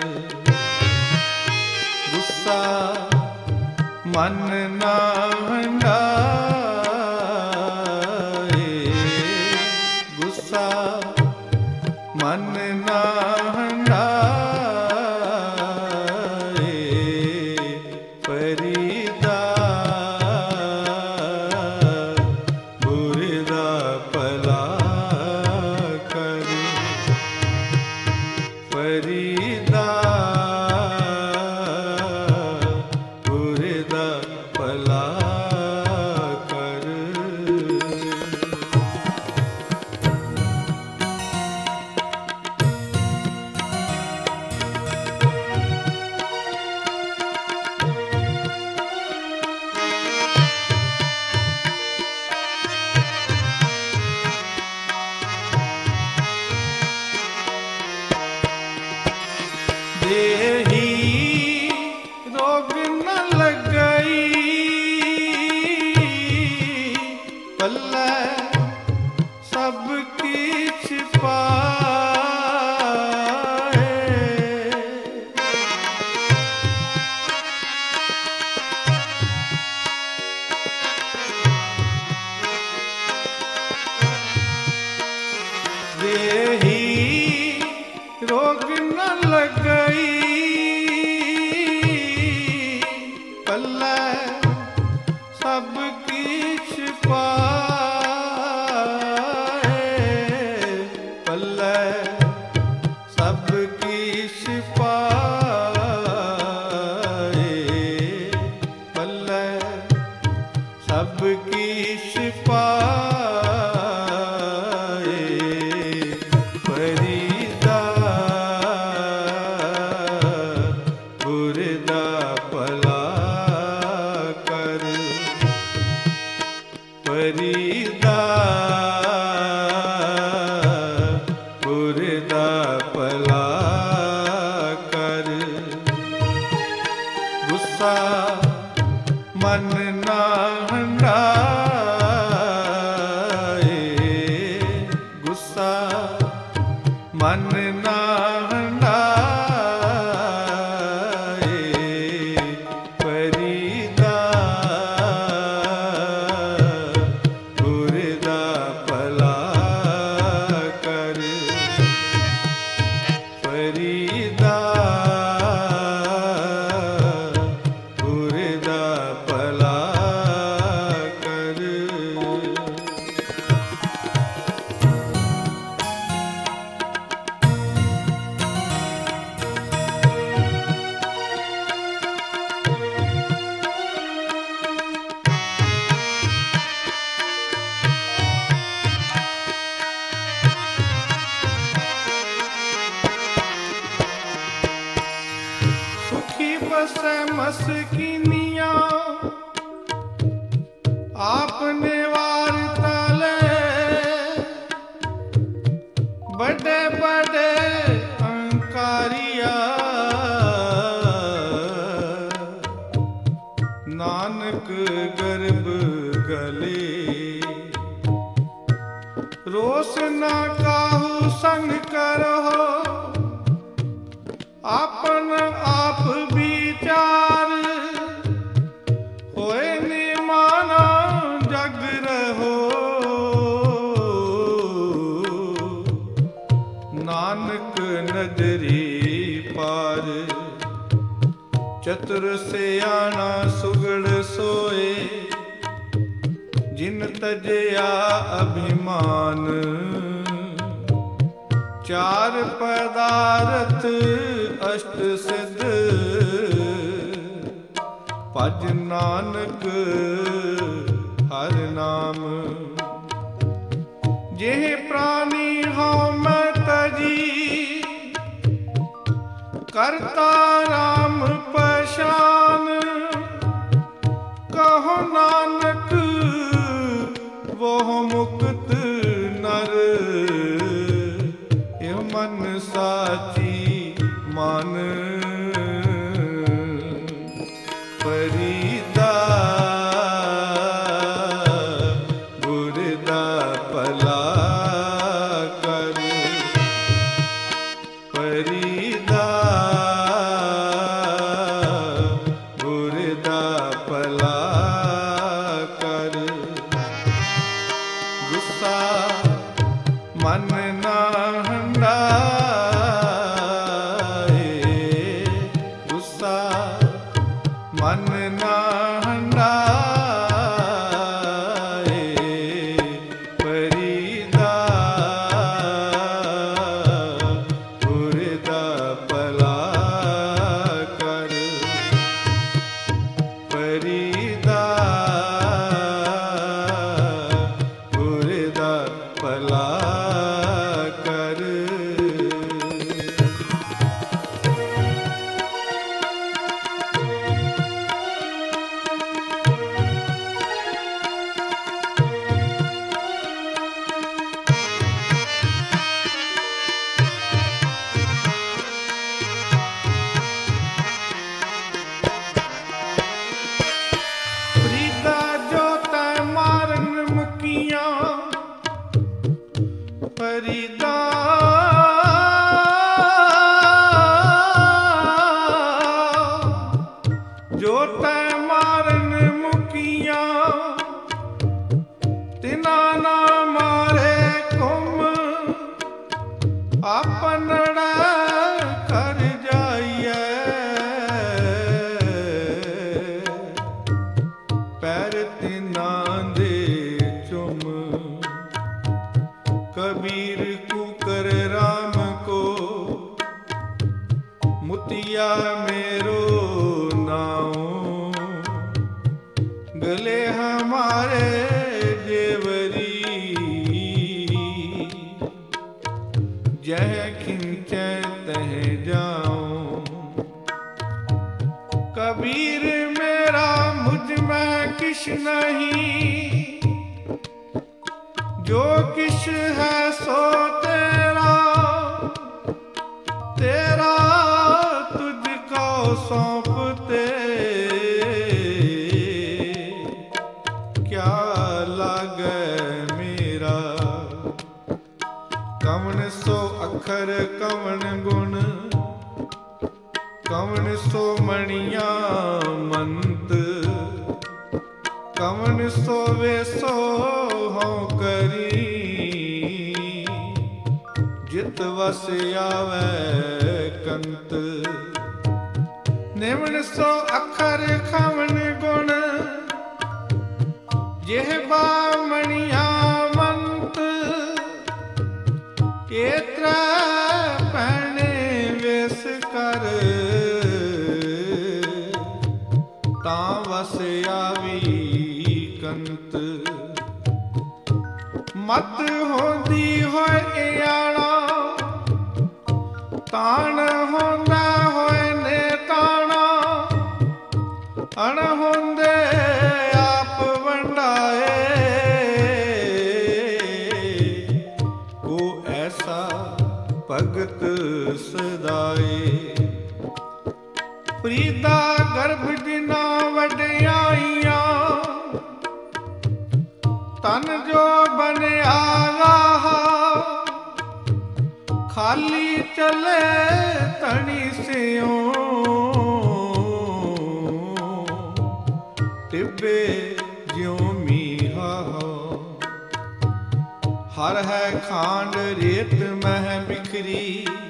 गुस्सा मन ना हंडाए, गुस्सा मन ना हंडाए, फरीदा बुरदा भला कर, फरीदा बुरदा भला कर। देही रोग न लग गई, पल्ले सब किछ पाए, देही रोग न लग गई, पल्ले सब किछ पाए, पल्ले सब किछ पाए, पल्ले सब किछ पाए, फरीदा बुरदा भला कर, फरीदा बुरदा भला कर। गुस्सा मन ना हंडाए, गुस्सा मन ना हंडाए, फरीदा बुरदा भला कर, फरीदा बुरदा भला कर। सुखी बसे मस्किनिया आपने वारता ले, बड़े बड़े अंकारिया नानक गर्भ गले, रोस ना काहू संग करो, आपन आप विचार, होए निमाना जग रहो, नानक नजरी पार, चतुर सियाना सुगड़ सोए, जिन तजया अभिमान, चार पदार्थ अष्ट सिद्ध, भज नानक हर नाम, जेह प्राणी हों मैं तजी, करता राम पहचान, कहो नानक वो मुक्त नर, यह मन साची मान, फरीदा बुरदा भला कर, फरीदा मुतिया मेरो नाऊ, गले हमारे जेवरी, जह खिंचे तह जाऊं। कबीर मेरा मुझ में किश नहीं, जो किश है सो तेरा, तेरा तुझको सौंपते क्या लागे मेरा। कवन सो अखर कवन गुण, कवन सो मणिया मंत, कवन सो वेसो हों करी, जित वस आवे कंत। निमन सो अखर खवन गुण, जिहबा मणिया मंत, एत्रा पहने वेस कर, तां वस आवी कंत। मत होंदी होए इयाणा, ताण होंदा होए ने ताणा, अण होंदे आप वंडाए, को ऐसा भगत सदाए। प्रीदा गर्भ दिना वड्याइयां, तन जो बनया रहा, खाली चले तनी सियों, टिब्बे ज्यों मीहा हो। हर है खांड रेत मह बिखरी,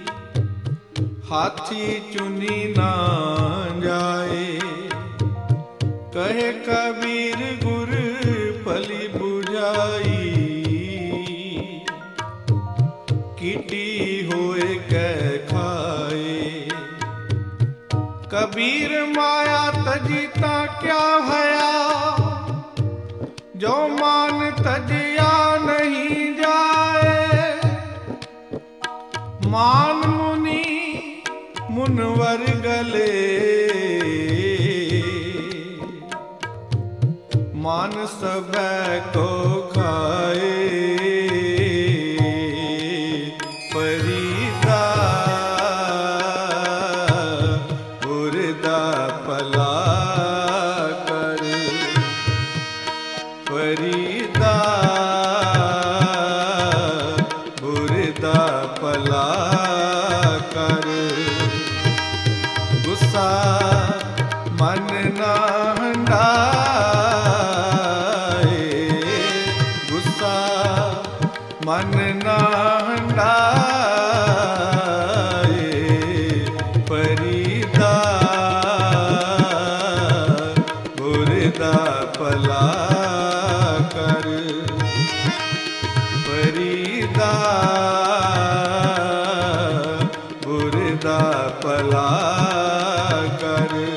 हाथी चुनी ना जाए। कहे कबीर गुर भली बुझाई, कीटी होए कै खाए। कबीर माया तजीता क्या भया, जो मान तजिया नहीं जाए। मान मुनि मुनवर गले, मान सब को खाए। फरीदा बुरदा पला कर, फरीदा बुरदा पला कर। गुस्सा मन ना हंडाए, गुस्सा मन ना हंडाए। फरीदा बुरदा पला कर, फरीदा बुरदा पला कर।